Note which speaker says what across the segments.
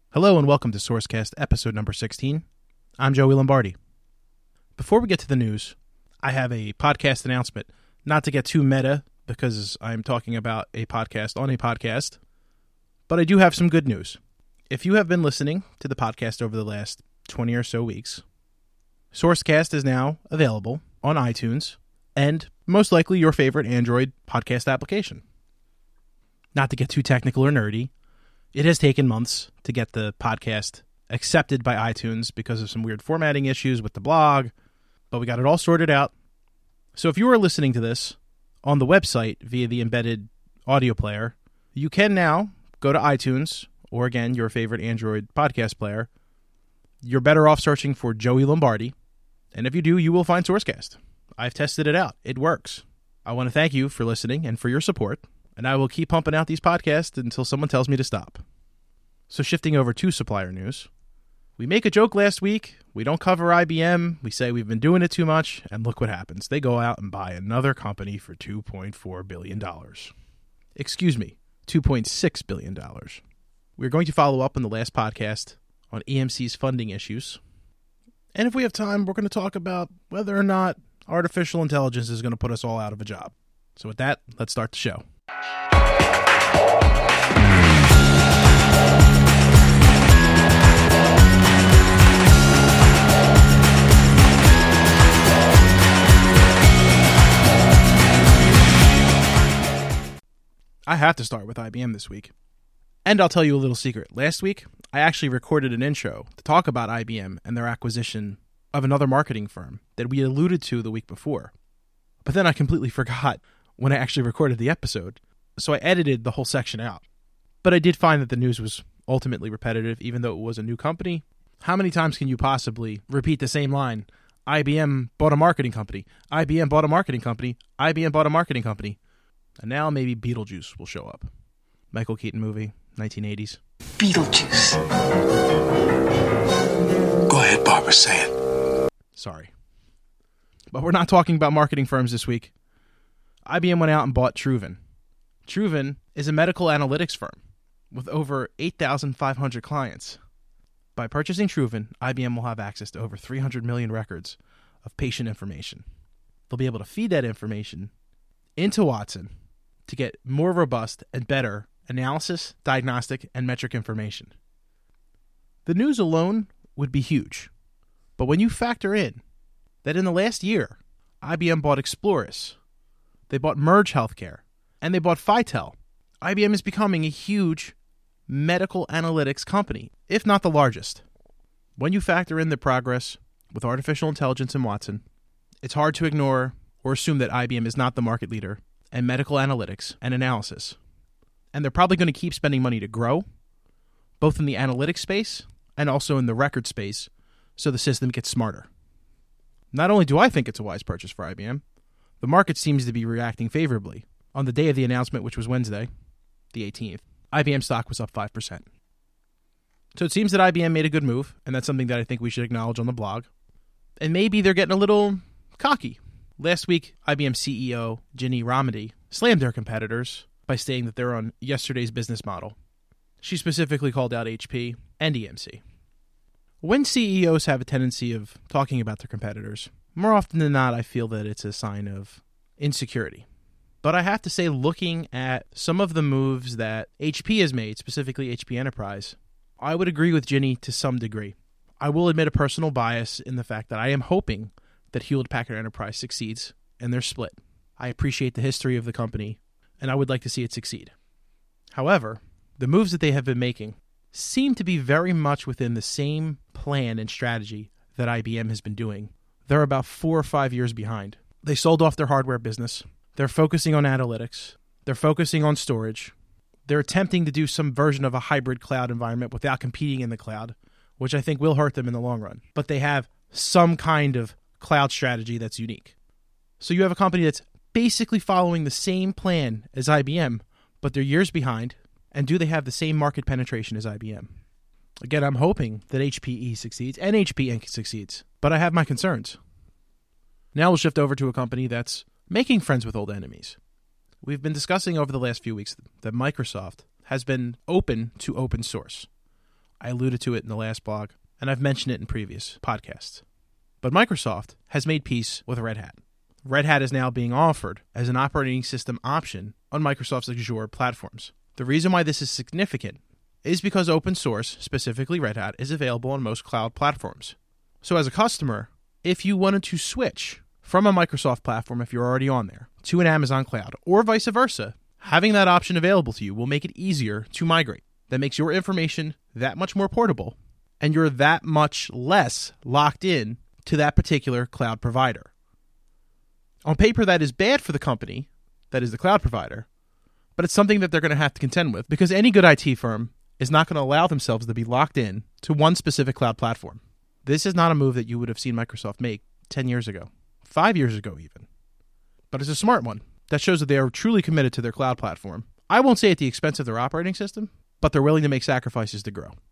Speaker 1: Hello and welcome to Sourcecast episode number 16. I'm Joey Lombardi. Before we get to the news, I have a podcast announcement. Not to get too meta, because I'm talking about a podcast on a podcast, but I do have some good news. If you have been listening to the podcast over the last 20 or so weeks, Sourcecast is now available on iTunes and most likely your favorite Android podcast application. Not to get too technical or nerdy, it has taken months to get the podcast accepted by iTunes because of some weird formatting issues with the blog, but we got it all sorted out. So if you are listening to this on the website via the embedded audio player, you can now go to iTunes, or again, your favorite Android podcast player. You're better off searching for Joey Lombardi, and if you do, you will find Sourcecast. I've tested it out. It works. I want to thank you for listening and for your support, and I will keep pumping out these podcasts until someone tells me to stop. So shifting over to supplier news. We make a joke last week. We don't cover IBM. We say we've been doing it too much, and look what happens. They go out and buy another company for $2.4 billion. Excuse me, $2.6 billion. We're going to follow up on the last podcast on EMC's funding issues. And if we have time, we're going to talk about whether or not artificial intelligence is going to put us all out of a job. So with that, let's start the show. I have to start with IBM this week. And I'll tell you a little secret. Last week, I actually recorded an intro to talk about IBM and their acquisition of another marketing firm that we alluded to the week before. But then I completely forgot when I actually recorded the episode, so I edited the whole section out. But I did find that the news was ultimately repetitive, even though it was a new company. How many times can you possibly repeat the same line? IBM bought a marketing company. IBM bought a marketing company. IBM bought a marketing company. And now maybe Beetlejuice will show up. Michael Keaton movie, 1980s.
Speaker 2: Beetlejuice. Go ahead, Barbara, say it.
Speaker 1: Sorry. But we're not talking about marketing firms this week. IBM went out and bought Truven. Truven is a medical analytics firm with over 8,500 clients. By purchasing Truven, IBM will have access to over 300 million records of patient information. They'll be able to feed that information into Watson to get more robust and better analysis, diagnostic, and metric information. The news alone would be huge. But when you factor in that in the last year, IBM bought Exploris, they bought Merge Healthcare, and they bought Phitel, IBM is becoming a huge medical analytics company, if not the largest. When you factor in the progress with artificial intelligence in Watson, it's hard to ignore or assume that IBM is not the market leader in medical analytics and analysis. And they're probably going to keep spending money to grow, both in the analytics space and also in the record space, so the system gets smarter. Not only do I think it's a wise purchase for IBM, the market seems to be reacting favorably. On the day of the announcement, which was Wednesday, the 18th, IBM stock was up 5%. So it seems that IBM made a good move, and that's something that I think we should acknowledge on the blog. And maybe they're getting a little cocky. Last week, IBM CEO Ginni Rometty slammed their competitors by saying that they're on yesterday's business model. She specifically called out HP and EMC. When CEOs have a tendency of talking about their competitors, more often than not, I feel that it's a sign of insecurity. But I have to say, looking at some of the moves that HP has made, specifically HP Enterprise, I would agree with Ginni to some degree. I will admit a personal bias in the fact that I am hoping that Hewlett-Packard Enterprise succeeds in their split. I appreciate the history of the company, and I would like to see it succeed. However, the moves that they have been making seem to be very much within the same plan and strategy that IBM has been doing. They're about 4 or 5 years behind. They sold off their hardware business. They're focusing on analytics. They're focusing on storage. They're attempting to do some version of a hybrid cloud environment without competing in the cloud, which I think will hurt them in the long run. But they have some kind of cloud strategy that's unique. So you have a company that's basically following the same plan as IBM, but they're years behind. And do they have the same market penetration as IBM? Again, I'm hoping that HPE succeeds and HP Inc. succeeds, but I have my concerns. Now we'll shift over to a company that's making friends with old enemies. We've been discussing over the last few weeks that Microsoft has been open to open source. I alluded to it in the last blog, and I've mentioned it in previous podcasts. But Microsoft has made peace with Red Hat. Red Hat is now being offered as an operating system option on Microsoft's Azure platforms. The reason why this is significant is because open source, specifically Red Hat, is available on most cloud platforms. So as a customer, if you wanted to switch from a Microsoft platform, if you're already on there, to an Amazon cloud, or vice versa, having that option available to you will make it easier to migrate. That makes your information that much more portable, and you're that much less locked in to that particular cloud provider. On paper, that is bad for the company, that is the cloud provider, but it's something that they're going to have to contend with because any good IT firm is not going to allow themselves to be locked in to one specific cloud platform. This is not a move that you would have seen Microsoft make 10 years ago, 5 years ago even. But it's a smart one that shows that they are truly committed to their cloud platform. I won't say at the expense of their operating system, but they're willing to make sacrifices to grow.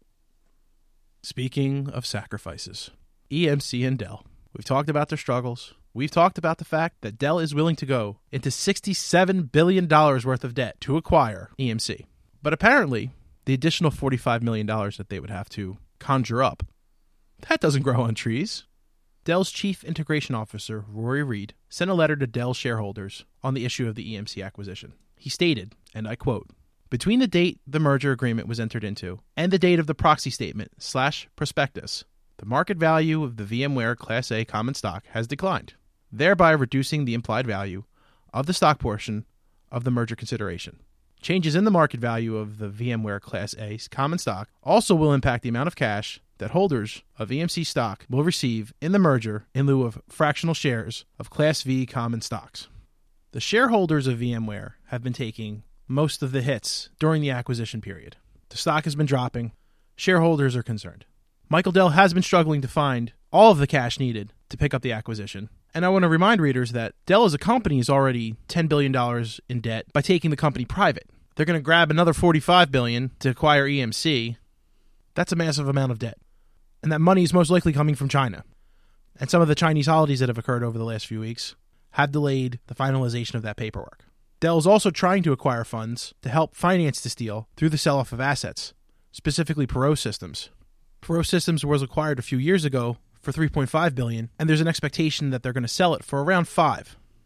Speaker 1: Speaking of sacrifices, EMC and Dell. We've talked about their struggles. We've talked about the fact that Dell is willing to go into $67 billion worth of debt to acquire EMC. But apparently, the additional $45 million that they would have to conjure up, that doesn't grow on trees. Dell's Chief Integration Officer, Rory Reed, sent a letter to Dell shareholders on the issue of the EMC acquisition. He stated, and I quote, "Between the date the merger agreement was entered into and the date of the proxy statement/prospectus, the market value of the VMware Class A common stock has declined, thereby reducing the implied value of the stock portion of the merger consideration. Changes in the market value of the VMware Class A common stock also will impact the amount of cash that holders of EMC stock will receive in the merger in lieu of fractional shares of Class V common stocks. The shareholders of VMware have been taking most of the hits during the acquisition period. The stock has been dropping. Shareholders are concerned. Michael Dell has been struggling to find all of the cash needed to pick up the acquisition. And I want to remind readers that Dell as a company is already $10 billion in debt by taking the company private. They're going to grab another $45 billion to acquire EMC. That's a massive amount of debt. And that money is most likely coming from China. And some of the Chinese holidays that have occurred over the last few weeks have delayed the finalization of that paperwork. Dell is also trying to acquire funds to help finance this deal through the sell-off of assets, specifically Perot Systems. Perot Systems was acquired a few years ago for $3.5 billion, and there's an expectation that they're going to sell it for around $5 billion.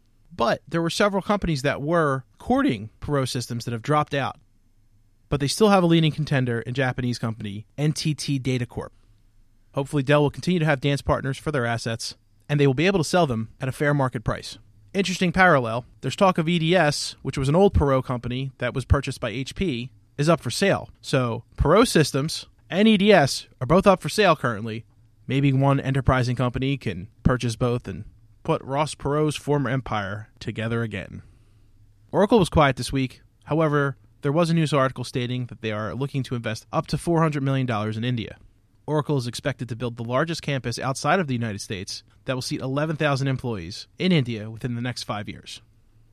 Speaker 1: But there were several companies that were courting Perot Systems that have dropped out. But they still have a leading contender in Japanese company NTT Data Corp. Hopefully Dell will continue to have dance partners for their assets, and they will be able to sell them at a fair market price. Interesting parallel, there's talk of EDS, which was an old Perot company that was purchased by HP, is up for sale. So Perot Systems and EDS are both up for sale currently. Maybe one enterprising company can purchase both and put Ross Perot's former empire together again. Oracle was quiet this week. However, there was a news article stating that they are looking to invest up to $400 million in India. Oracle is expected to build the largest campus outside of the United States that will seat 11,000 employees in India within the next 5 years.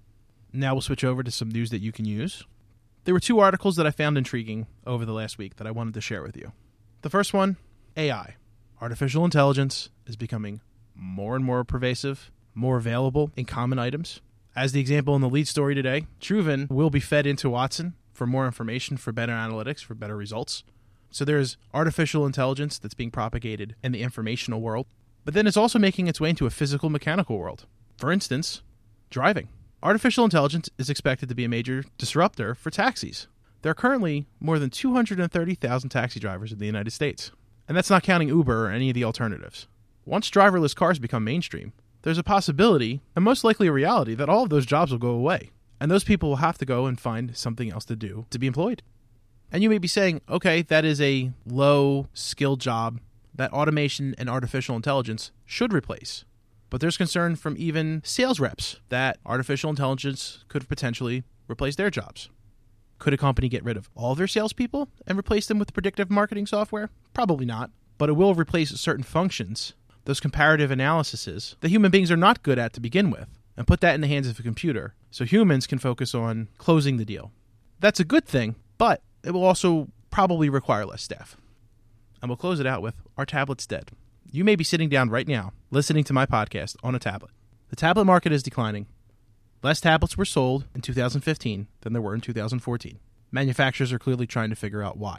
Speaker 1: Now we'll switch over to some news that you can use. There were two articles that I found intriguing over the last week that I wanted to share with you. The first one, AI. Artificial intelligence is becoming more and more pervasive, more available in common items. As the example in the lead story today, Truven will be fed into Watson for more information, for better analytics, for better results. So there's artificial intelligence that's being propagated in the informational world, but then it's also making its way into a physical mechanical world. For instance, driving. Artificial intelligence is expected to be a major disruptor for taxis. There are currently more than 230,000 taxi drivers in the United States, and that's not counting Uber or any of the alternatives. Once driverless cars become mainstream, there's a possibility, and most likely a reality, that all of those jobs will go away, and those people will have to go and find something else to do to be employed. And you may be saying, okay, that is a low-skill job that automation and artificial intelligence should replace. But there's concern from even sales reps that artificial intelligence could potentially replace their jobs. Could a company get rid of all their salespeople and replace them with predictive marketing software? Probably not, but it will replace certain functions, those comparative analyses that human beings are not good at to begin with, and put that in the hands of a computer so humans can focus on closing the deal. That's a good thing, but it will also probably require less staff. And we'll close it out with Are Tablets Dead? You may be sitting down right now listening to my podcast on a tablet. The tablet market is declining. Less tablets were sold in 2015 than there were in 2014. Manufacturers are clearly trying to figure out why.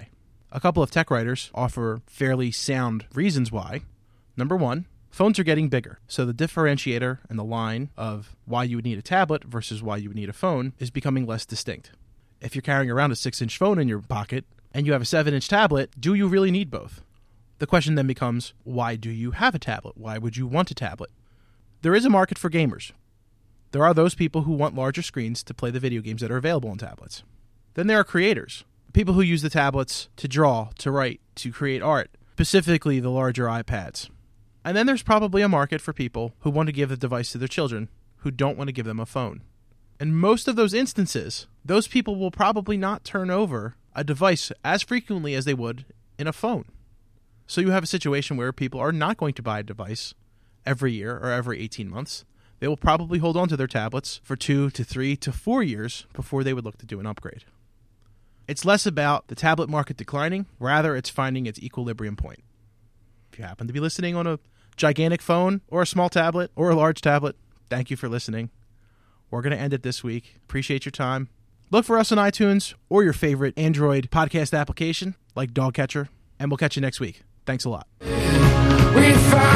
Speaker 1: A couple of tech writers offer fairly sound reasons why. Number one, phones are getting bigger, so the differentiator and the line of why you would need a tablet versus why you would need a phone is becoming less distinct. If you're carrying around a 6-inch phone in your pocket and you have a 7-inch tablet, do you really need both? The question then becomes, why do you have a tablet? Why would you want a tablet? There is a market for gamers. There are those people who want larger screens to play the video games that are available on tablets. Then there are creators, people who use the tablets to draw, to write, to create art, specifically the larger iPads. And then there's probably a market for people who want to give the device to their children who don't want to give them a phone. In most of those instances, those people will probably not turn over a device as frequently as they would in a phone. So you have a situation where people are not going to buy a device every year or every 18 months. They will probably hold on to their tablets for 2 to 3 to 4 years before they would look to do an upgrade. It's less about the tablet market declining, rather it's finding its equilibrium point. If you happen to be listening on a gigantic phone or a small tablet or a large tablet, thank you for listening. We're going to end it this week. Appreciate your time. Look for us on iTunes or your favorite Android podcast application like Dogcatcher, and we'll catch you next week. Thanks a lot.
Speaker 3: We found